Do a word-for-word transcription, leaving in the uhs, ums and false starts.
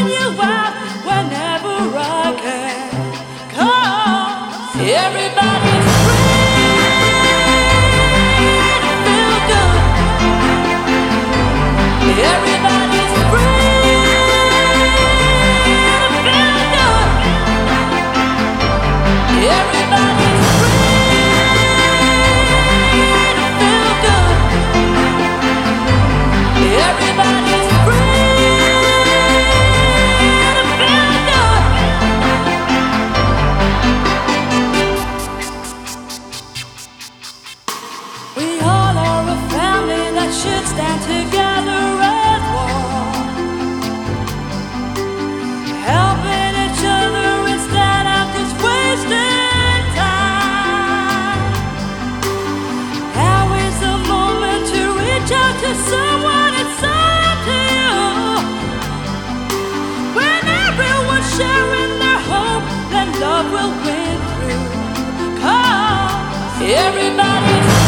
calling you out whenever I can. Cause everybody's free to feel good. Everybody's free to feel good. Everybody's Everybody's free to feel good. We all are a family that should stand together as one, helping each other instead of just wasting time. Now is the moment to reach out to someone. Sharing their hope, then love will win through. 'Cause everybody's